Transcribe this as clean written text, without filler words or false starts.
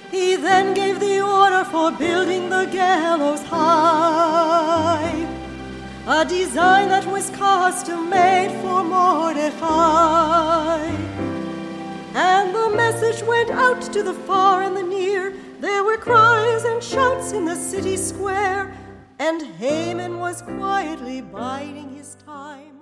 He then gave the order for building the gallows high, a design that was custom-made for Mordecai. And the message went out to the far and the near. There were cries and shouts in the city square, and Haman was quietly biding his time.